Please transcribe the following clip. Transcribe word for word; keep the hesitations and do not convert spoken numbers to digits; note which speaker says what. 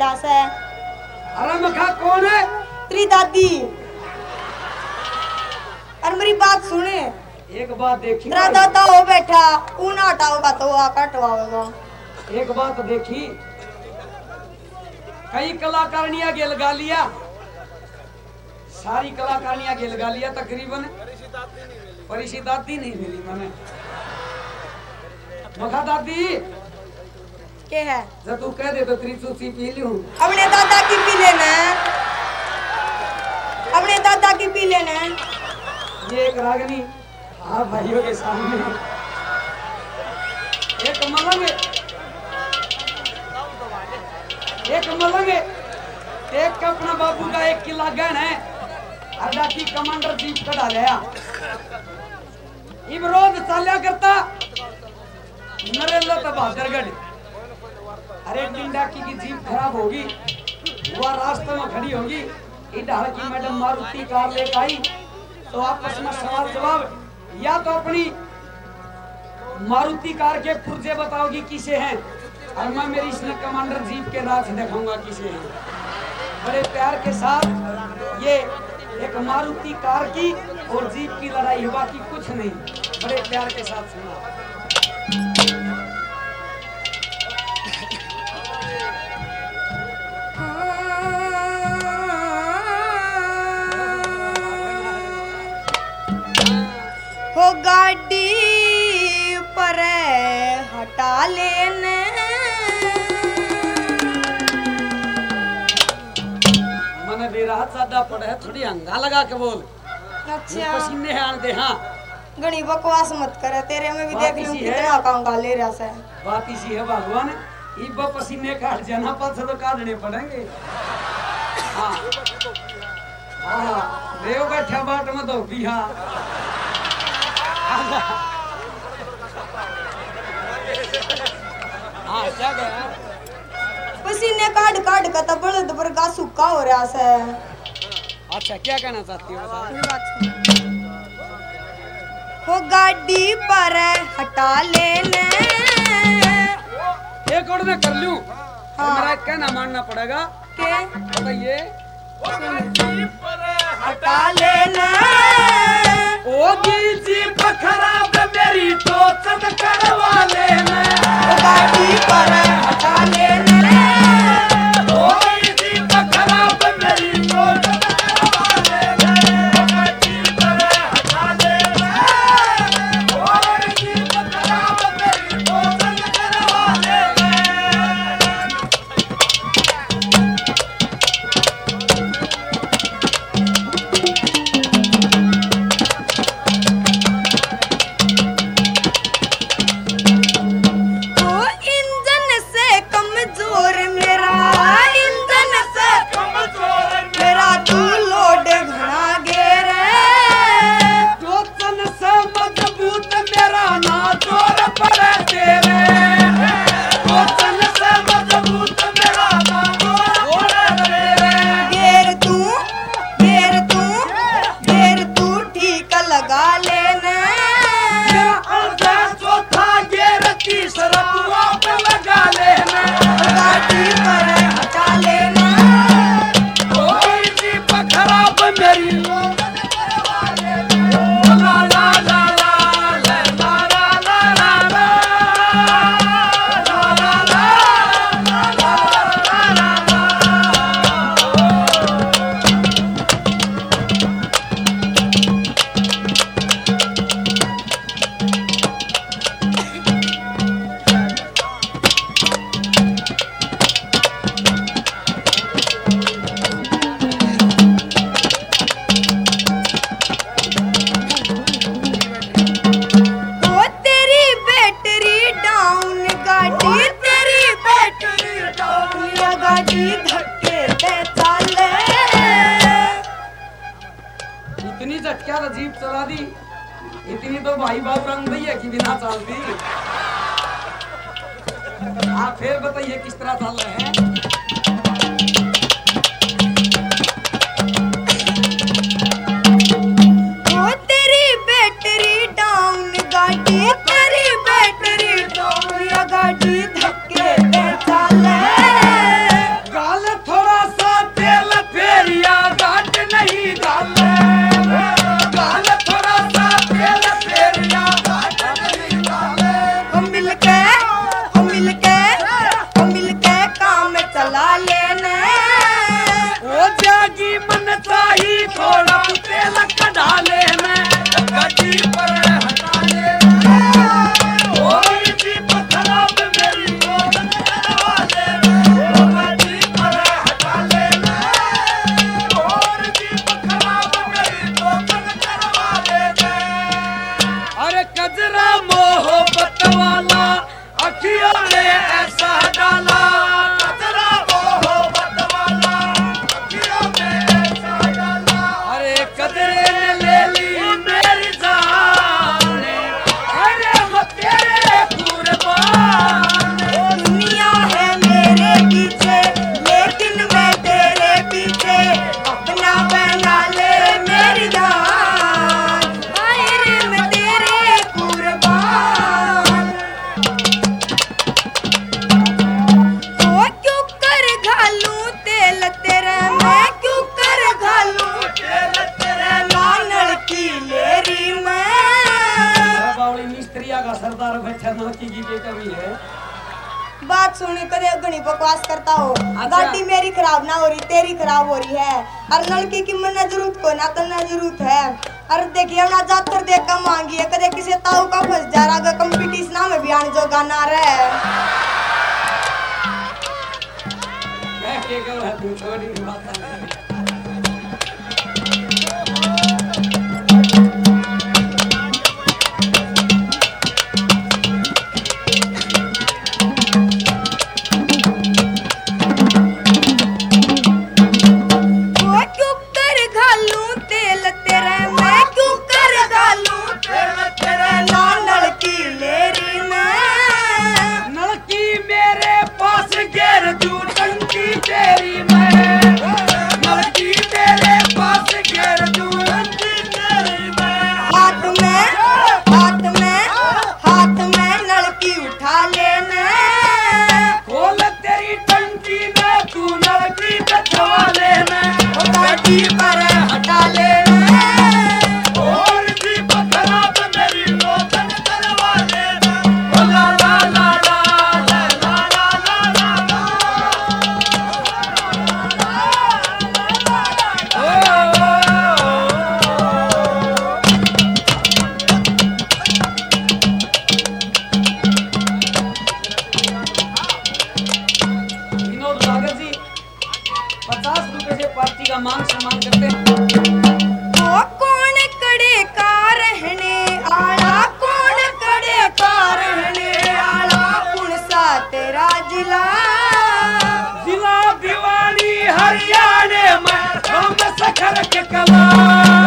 Speaker 1: रहा है।
Speaker 2: अरे मखा कौन है?
Speaker 1: तेरी दादी। और मेरी बात सुने,
Speaker 2: एक बात देखी,
Speaker 1: तेरा दादा हो बैठा, ऊन हटाओगा तो आ कटवाओगा।
Speaker 2: एक बात देखी, कई कलाकारियां गे लगा लिया, सारी कलाकारियां गे लगा लिया तकरीबन, परिशी दादी नहीं मिली मैंने। मखा दादी
Speaker 1: क्या है?
Speaker 2: जब तू कह दे तो तेरी सूची पी लूं।
Speaker 1: अपने दादा की पी लेना, अपने दादा की पी लेना।
Speaker 2: ये एक रागनी, हाँ भाइयों के सामने एक मलंग, एक मलंग, एक अपना बाबू का एक किला गहन है, अड्डा की कमांडर जीप कटा गया। इमरोज चाल्या करता नरेंद्र तो बहादुरगढ़। अरे डिंडा की, की जीप खराब होगी, वह रास्ते में खड़ी होगी, इधर की मैडम मारुति कार लेकर आई, तो आपस में सवाल जवाब, या तो अपनी मारुति कार के पुर्जे बताओगी किसे हैं, और मैं मेरी इसने कमांडर जीप के राज दिखाऊंगा किसे हैं। बड़े प्यार के साथ ये एक मारुति कार की और जीप की लड़ाई हुआ कि कुछ नहीं, बड़े प्यार के साथ सुना।
Speaker 1: हो गाड़ी पर हटा लेने,
Speaker 2: मैंने बेरा ज्यादा पड़ा है, थोड़ी हंगा लगा के बोल।
Speaker 1: अच्छा
Speaker 2: पसीने हैं आने दे। हाँ
Speaker 1: घनी बकवास मत करे, तेरे में भी
Speaker 2: बात
Speaker 1: देख लूं
Speaker 2: इसी है।
Speaker 1: कितना कांगा ले रहा है।
Speaker 2: बात इसी है भगवान, इब पसीने काट जाना पास तो काटने पड़ेंगे। हाँ हाँ देव बैठा बाट में तो भी। हाँ हाँ क्या गया?
Speaker 1: पसीने काट काट का तो बड़द पर का सूखा हो रहा है।
Speaker 2: अच्छा क्या कहना चाहती हो बता?
Speaker 1: मेरी बात सुन। हो गाड़ी पर हटा लेने,
Speaker 2: एक और मैं कर लूं,
Speaker 1: हाँ।
Speaker 2: मेरा कहना मानना पड़ेगा।
Speaker 1: के
Speaker 2: बताइए।
Speaker 1: हटा लेना,
Speaker 2: ओगी जीप खराब मेरी तो चट करवा लेना।
Speaker 1: हो गाड़ी पर हटा लेना,
Speaker 2: ओगी जीप खराब मेरी तो चट करवा लेना। ओगी जीप हटा लेना, ओगी जीप खराब मेरी तो चट करवा लेना।
Speaker 1: हो इंजन से कमजोर मेरा, इंजन से
Speaker 2: कमजोर
Speaker 1: मेरा तू लोड घना गेर,
Speaker 2: टोचन से मजबूत मेरा ना जोर पड़े तेरे। टोचन से मजबूत मेरा ना जोर पड़े तेरे।
Speaker 1: गेर तू गेर तू गेर तू ठीक लगा लेना,
Speaker 2: अर्धा चौथा गेर तीसरा तू आप लगा लेना।
Speaker 1: गाड़ी पर हटा लेना,
Speaker 2: कोई जीप खराब मेरी ला ला ला ला ला ला ला ला ला ला ला ला ला ला
Speaker 1: हो तेरी बैटरी डाउन गाड़ी, तेरी बैटरी डाउन, ये गाड़ी धक्के दे चाले।
Speaker 2: इतनी झटका जीप चला दी, इतनी तो भाई बाप रंग दी है कि बिना चलती। आप फिर बताइए किस तरह चल रहे हैं?
Speaker 1: हो तेरी बैटरी डाउन गाड़ी, तेरी बैटरी डाउन, ये गाड़ी धक्के दे चाले।
Speaker 2: गाल
Speaker 1: चला लेने
Speaker 2: ओ जागी मन चाही थोड़ा तेल कढ़ा लेने गड्डी पर हटा लेने ओ जीप खराब मेरी रोशन करवा लेने ओ गड्डी पर हटा लेने और जीप खराब मेरी रोशन करवा लेने अरे कजरा मोहब्बत वाला अखियों ने ऐसा डाला कजरा मोहब्बत वाला अखियों ने ऐसा डाला अरे कजरे ने ले ली मेरी जान अरे मैं तेरे कुर्बान
Speaker 1: दुनिया है मेरे पीछे लेकिन मैं तेरे पीछे अपना बना ले मेरी जान हाय रे मैं तेरे कुर्बान ओ क्यों कर घालूं तेल तेरे मैं क्यों कर घालूं तेल तेरे नानल की लेरी मैं
Speaker 2: बावली मिस्त्रिया का सरदार बैठा नौकी की बेटा भी है
Speaker 1: बात सुनी करे घनी बकवास करता हो
Speaker 2: अच्छा।
Speaker 1: गाड़ी मेरी खराब ना हो रही तेरी खराब हो रही है और नलकी की मन जरूरत को ना तो ना जरूरत है अरे देखिए ना जातर देख कर मांगी है कदे किसी ताऊ का फंस जा रहा कंपटीशन में भी आने जो गाना रहे
Speaker 2: मैं के कर है तू छोड़ी नहीं बात है
Speaker 1: वो क्यों कर घालूं तेल तेरे मैं क्यों कर घालूं तेल तेरे नानल की लेरी में
Speaker 2: नलकी मेरे पास घेर दू टंकी तेरी मैं नलकी मेरे पास घेर दू टंकी तेरी मैं
Speaker 1: हाथ में हाथ में हाथ में नलकी उठा लेने
Speaker 2: खोल तेरी टंकी में तू नलकी बैठवा लेना
Speaker 1: ओ गाड़ी पर हटा लेने
Speaker 2: और जीप खराब मेरी रोशन करवा लेना ओ ला ला ला ला ला ला ला ला ला विनोद सागर जी पचास रुपए से पार्टी का मान सम्मान करते हैं
Speaker 1: ओ कौन कड़े का रहने आला कौन कड़े का रहने आला कौन सा तेरा जिला
Speaker 2: जिला भिवानी हरियाणा में हम सखर के कला